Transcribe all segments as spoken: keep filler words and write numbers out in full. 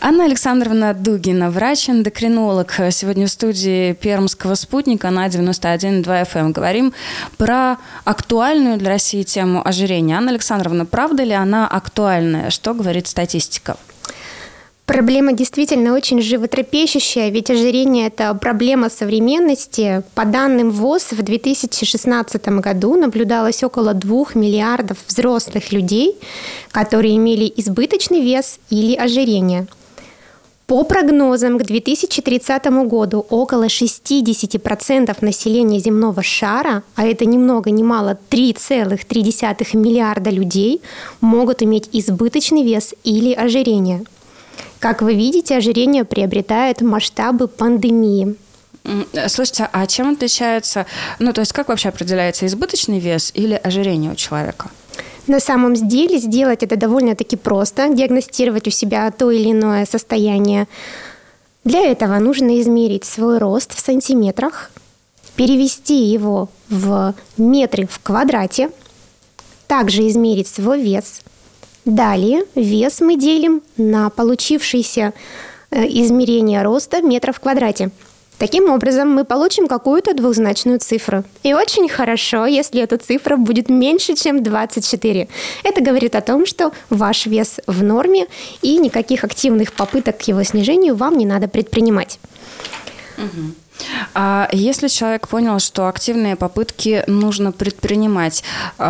Анна Александровна Дугина, врач-эндокринолог, сегодня в студии Пермского спутника на девяносто один и два эф эм. Говорим про актуальную для России тему ожирения. Анна Александровна, правда ли она актуальная? Что говорит статистика? Проблема действительно очень животрепещущая, ведь ожирение – это проблема современности. По данным ВОЗ, в две тысячи шестнадцатом году наблюдалось около двух миллиардов взрослых людей, которые имели избыточный вес или ожирение. По прогнозам, к две тысячи тридцатому году около шестьдесят процентов населения земного шара, а это ни много ни мало три целых три десятых миллиарда людей, могут иметь избыточный вес или ожирение. Как вы видите, ожирение приобретает масштабы пандемии. Слушайте, а чем отличается, ну то есть как вообще определяется избыточный вес или ожирение у человека? На самом деле сделать это довольно-таки просто, диагностировать у себя то или иное состояние. Для этого нужно измерить свой рост в сантиметрах, перевести его в метры в квадрате, также измерить свой вес. Далее вес мы делим на получившееся измерение роста метров в квадрате. Таким образом, мы получим какую-то двузначную цифру. И очень хорошо, если эта цифра будет меньше, чем двадцать четыре. Это говорит о том, что ваш вес в норме, и никаких активных попыток к его снижению вам не надо предпринимать. Угу. А если человек понял, что активные попытки нужно предпринимать,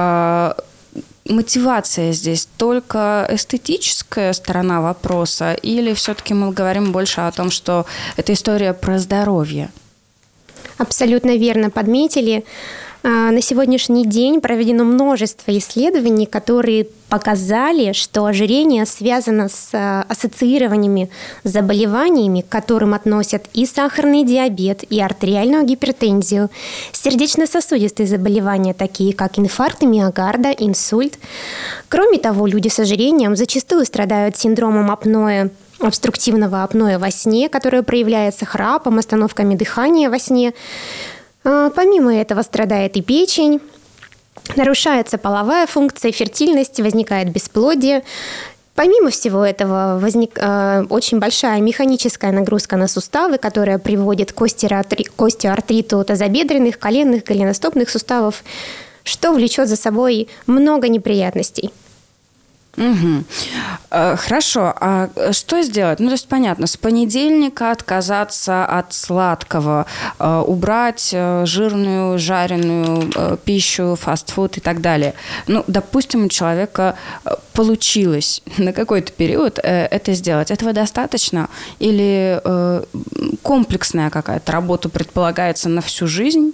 мотивация здесь только эстетическая сторона вопроса, или все-таки мы говорим больше о том, что это история про здоровье? Абсолютно верно подметили. На сегодняшний день проведено множество исследований, которые показали, что ожирение связано с ассоциированными заболеваниями, к которым относят и сахарный диабет, и артериальную гипертензию, сердечно-сосудистые заболевания, такие как инфаркт миокарда, инсульт. Кроме того, люди с ожирением зачастую страдают синдромом апноэ, обструктивного апноэ во сне, которое проявляется храпом, остановками дыхания во сне. Помимо этого страдает и печень, нарушается половая функция, фертильность, возникает бесплодие. Помимо всего этого, возник, э, очень большая механическая нагрузка на суставы, которая приводит к остеоартриту тазобедренных, коленных, голеностопных суставов, что влечет за собой много неприятностей. Угу. Хорошо, а что сделать? Ну, то есть, понятно, с понедельника отказаться от сладкого, убрать жирную, жареную пищу, фастфуд и так далее. Ну, допустим, у человека получилось на какой-то период это сделать. Этого достаточно? Или комплексная какая-то работа предполагается на всю жизнь?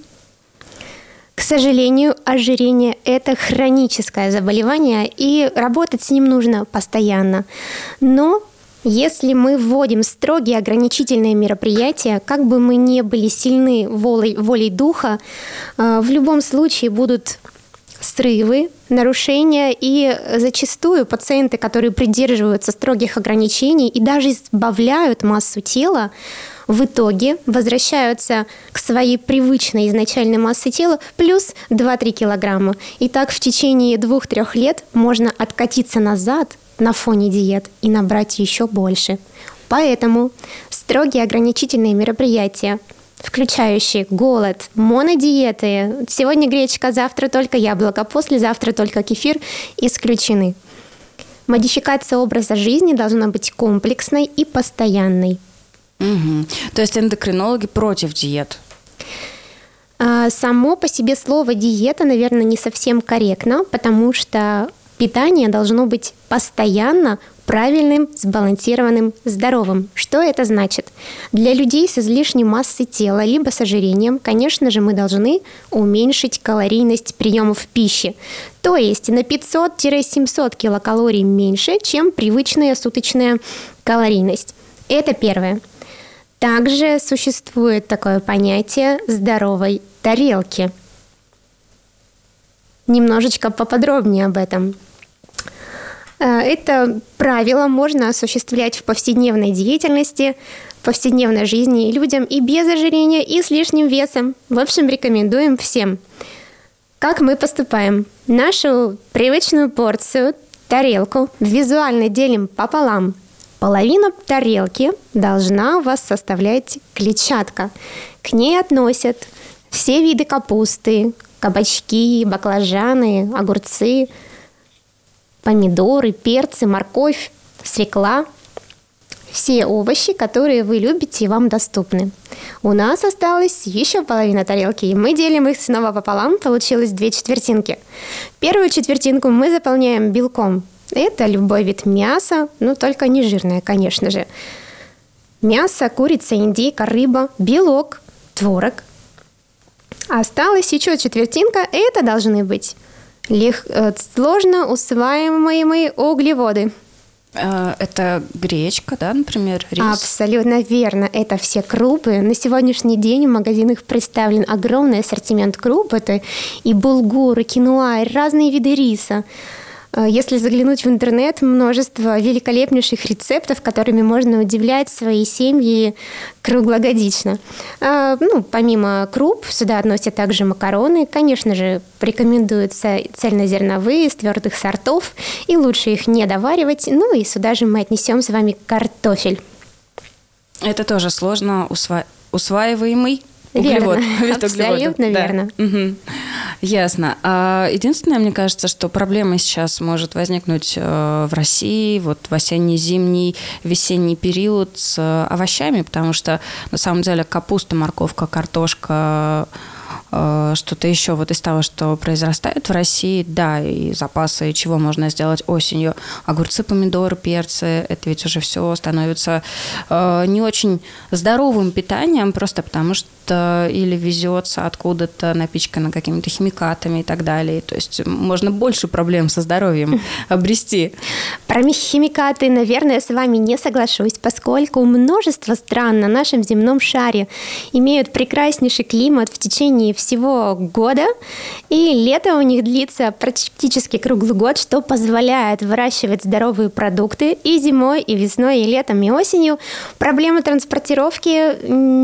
К сожалению, ожирение – это хроническое заболевание, и работать с ним нужно постоянно. Но если мы вводим строгие ограничительные мероприятия, как бы мы ни были сильны волей, волей духа, в любом случае будут срывы, нарушения, и зачастую пациенты, которые придерживаются строгих ограничений и даже избавляют массу тела, в итоге возвращаются к своей привычной изначальной массе тела плюс два-три килограмма. И так в течение двух-трех лет можно откатиться назад на фоне диет и набрать еще больше. Поэтому строгие ограничительные мероприятия, включающие голод, монодиеты, сегодня гречка, завтра только яблоко, послезавтра только кефир, исключены. Модификация образа жизни должна быть комплексной и постоянной. Угу. То есть эндокринологи против диет? Само по себе слово «диета», наверное, не совсем корректно, потому что питание должно быть постоянно правильным, сбалансированным, здоровым. Что это значит? Для людей с излишней массой тела, либо с ожирением, конечно же, мы должны уменьшить калорийность приемов пищи. То есть на пятьсот-семьсот килокалорий меньше, чем привычная суточная калорийность. Это первое. Также существует такое понятие здоровой тарелки. Немножечко поподробнее об этом. Это правило можно осуществлять в повседневной деятельности, в повседневной жизни людям и без ожирения, и с лишним весом. В общем, рекомендуем всем. Как мы поступаем? Нашу привычную порцию, тарелку, визуально делим пополам. Половину тарелки должна у вас составлять клетчатка. К ней относят все виды капусты, кабачки, баклажаны, огурцы, помидоры, перцы, морковь, свекла. Все овощи, которые вы любите и вам доступны. У нас осталась еще половина тарелки, и мы делим их снова пополам. Получилось две четвертинки. Первую четвертинку мы заполняем белком. Это любой вид мяса, но только не жирное, конечно же. Мясо, курица, индейка, рыба, белок, творог. Осталась еще четвертинка. Это должны быть лег... сложно усваиваемые углеводы. Это гречка, да, например, рис? Абсолютно верно. Это все крупы. На сегодняшний день в магазинах представлен огромный ассортимент круп. Это и булгур, и киноа, и разные виды риса. Если заглянуть в интернет, множество великолепнейших рецептов, которыми можно удивлять свои семьи круглогодично. Ну, помимо круп, сюда относят также макароны. Конечно же, рекомендуются цельнозерновые из твердых сортов, и лучше их не доваривать. Ну и сюда же мы отнесем с вами картофель. Это тоже сложно усва... усваиваемый углевод. Верно, абсолютно да. верно. Угу. Ясно. А единственное, мне кажется, что проблема сейчас может возникнуть в России вот в осенне-зимний, весенний период с овощами, потому что на самом деле капуста, морковка, картошка, что-то еще вот из того, что произрастает в России, да, и запасы, чего можно сделать осенью. Огурцы, помидоры, перцы, это ведь уже все становится не очень здоровым питанием, просто потому что или везется откуда-то напичкано какими-то химикатами и так далее. То есть можно больше проблем со здоровьем обрести. Про химикаты, наверное, я с вами не соглашусь, поскольку множество стран на нашем земном шаре имеют прекраснейший климат в течение всего года, и лето у них длится практически круглый год, что позволяет выращивать здоровые продукты и зимой, и весной, и летом, и осенью. Проблема транспортировки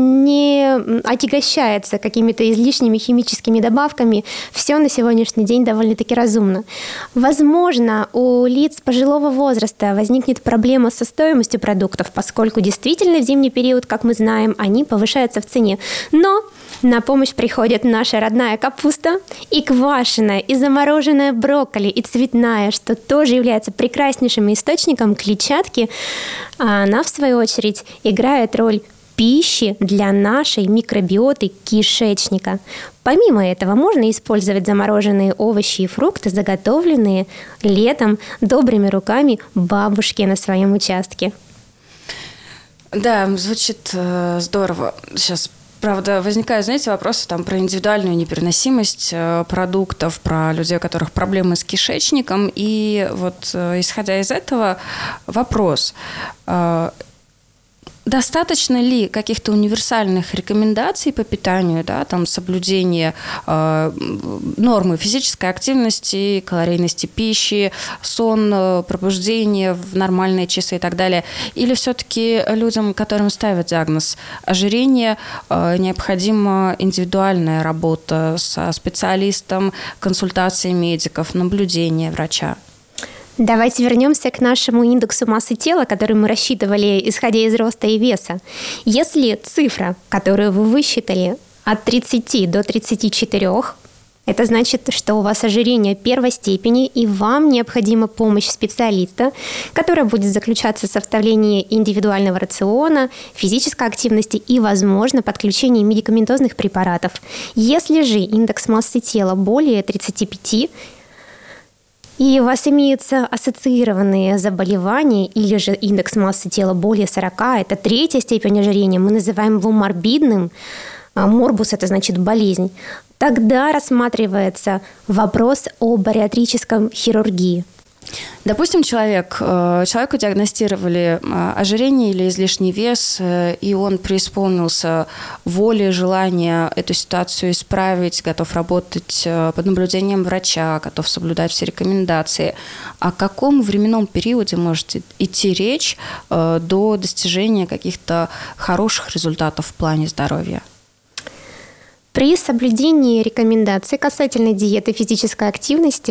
не отягощается какими-то излишними химическими добавками. Все на сегодняшний день довольно-таки разумно. Возможно, у лиц пожилого возраста возникнет проблема со стоимостью продуктов, поскольку действительно в зимний период, как мы знаем, они повышаются в цене. Но на помощь приходит наша родная капуста и квашеная, и замороженная брокколи, и цветная, что тоже является прекраснейшим источником клетчатки. А она, в свою очередь, играет роль пищи для нашей микробиоты кишечника. Помимо этого, можно использовать замороженные овощи и фрукты, заготовленные летом добрыми руками бабушки на своем участке. Да, звучит э, здорово. Сейчас, правда, возникают, знаете, вопросы там про индивидуальную непереносимость э, продуктов, про людей, у которых проблемы с кишечником. И вот, э, исходя из этого, вопрос э, – достаточно ли каких-то универсальных рекомендаций по питанию, да, там соблюдение э, нормы физической активности, калорийности пищи, сон, э, пробуждение в нормальные часы и так далее? Или все-таки людям, которым ставят диагноз ожирение, э, необходима индивидуальная работа со специалистом, консультации медиков, наблюдение врача? Давайте вернемся к нашему индексу массы тела, который мы рассчитывали, исходя из роста и веса. Если цифра, которую вы высчитали, от тридцати до тридцати четырёх, это значит, что у вас ожирение первой степени, и вам необходима помощь специалиста, которая будет заключаться в составлении индивидуального рациона, физической активности и, возможно, подключении медикаментозных препаратов. Если же индекс массы тела более тридцати пяти, и у вас имеются ассоциированные заболевания или же индекс массы тела более сорока, это третья степень ожирения, мы называем его морбидным. Морбус – это значит болезнь. Тогда рассматривается вопрос о бариатрическом хирургии. Допустим, человек, человеку диагностировали ожирение или излишний вес, и он преисполнился воли, желания эту ситуацию исправить, готов работать под наблюдением врача, готов соблюдать все рекомендации. О каком временном периоде может идти речь до достижения каких-то хороших результатов в плане здоровья? При соблюдении рекомендаций касательно диеты и физической активности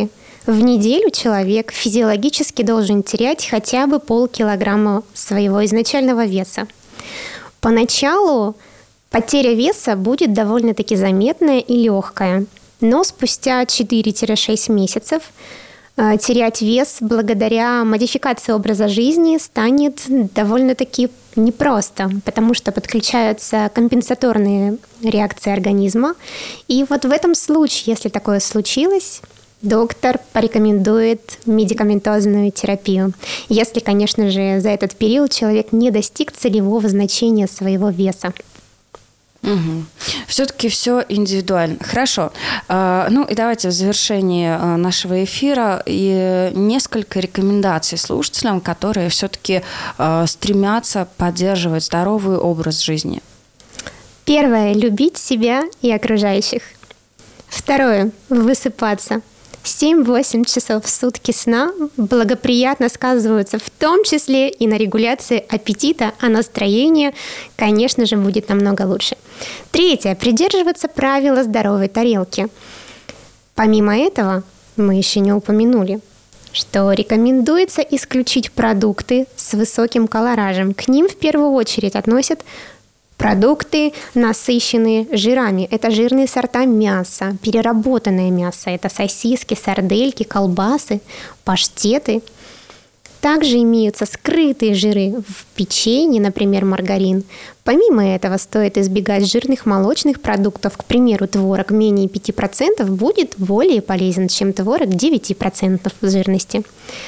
В неделю человек физиологически должен терять хотя бы полкилограмма своего изначального веса. Поначалу потеря веса будет довольно-таки заметная и легкая, но спустя четыре-шесть месяцев э, терять вес благодаря модификации образа жизни станет довольно-таки непросто, потому что подключаются компенсаторные реакции организма. И вот в этом случае, если такое случилось, доктор порекомендует медикаментозную терапию, если, конечно же, за этот период человек не достиг целевого значения своего веса. Угу. Все-таки все индивидуально. Хорошо. Ну и давайте в завершении нашего эфира и несколько рекомендаций слушателям, которые все-таки стремятся поддерживать здоровый образ жизни. Первое – любить себя и окружающих. Второе – высыпаться. семь-восемь часов в сутки сна благоприятно сказываются в том числе и на регуляции аппетита, а настроение, конечно же, будет намного лучше. Третье. Придерживаться правила здоровой тарелки. Помимо этого, мы еще не упомянули, что рекомендуется исключить продукты с высоким колоражем. К ним в первую очередь относят продукты, насыщенные жирами. Это жирные сорта мяса, переработанное мясо. Это сосиски, сардельки, колбасы, паштеты. Также имеются скрытые жиры в печенье, например, маргарин. Помимо этого, стоит избегать жирных молочных продуктов. К примеру, творог менее пяти процентов будет более полезен, чем творог девять процентов жирности.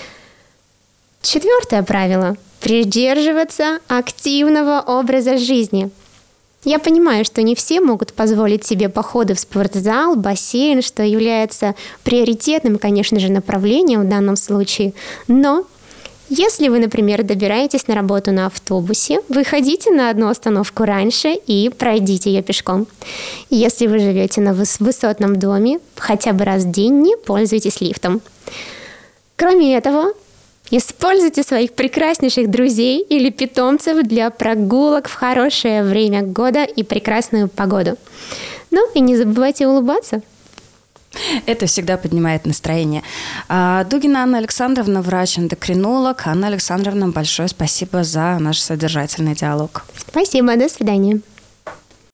Четвертое правило – придерживаться активного образа жизни. Я понимаю, что не все могут позволить себе походы в спортзал, бассейн, что является приоритетным, конечно же, направлением в данном случае. Но если вы, например, добираетесь на работу на автобусе, выходите на одну остановку раньше и пройдите ее пешком. Если вы живете на высотном доме, хотя бы раз в день не пользуйтесь лифтом. Кроме этого, используйте своих прекраснейших друзей или питомцев для прогулок в хорошее время года и прекрасную погоду. Ну и не забывайте улыбаться. Это всегда поднимает настроение. Дугина Анна Александровна, врач-эндокринолог. Анна Александровна, большое спасибо за наш содержательный диалог. Спасибо, до свидания.